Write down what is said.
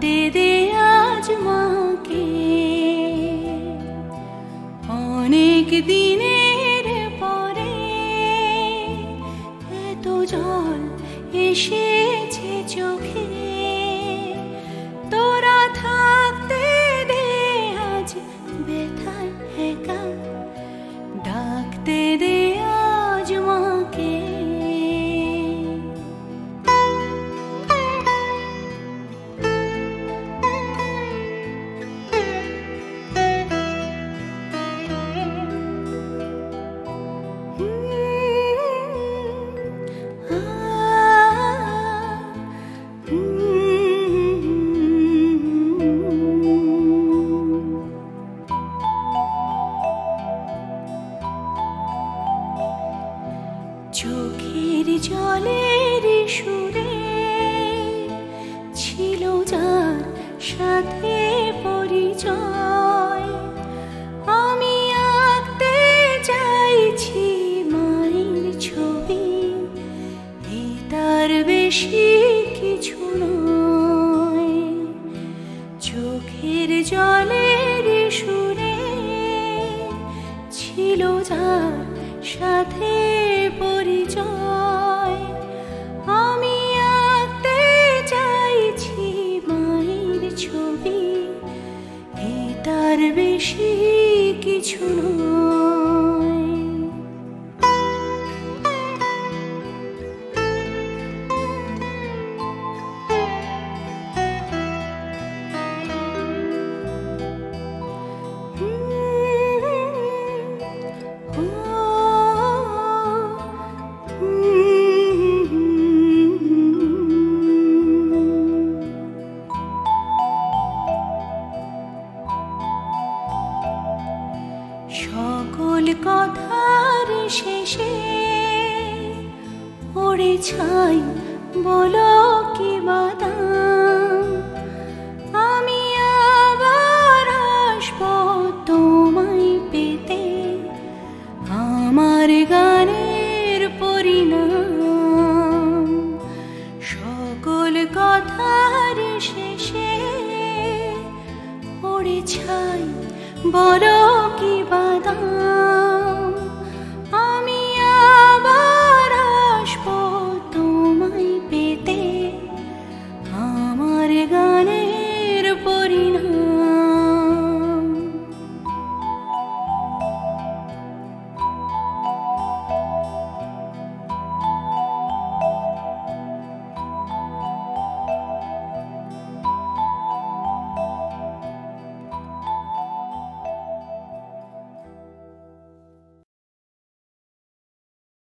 ডাকতে দে আজ মাকে, অনেক দিনের পরে এত জল এসেছে চোখে, তোরা থাকতে দে আজ ব্যথায় একা, ডাকতে দে আজ মাকে। চোখের জলের সুরে ছিল যার সাথে পরিচয়, আমি আঁকতে চাইছি মায়ের ছবি, এই তার বেশি কিছু নয়। চোখের জলের সুরে ছিল যার সাথে পরিচয়, আমি আঁকতে চাইছি মায়ের ছবি, এই তার বেশি কিছু নয়। সকল কথার শেষে ওরে ছাই বলো কি বাদাম, আমি আবার আসবো তোমায় পেতে, আমার গা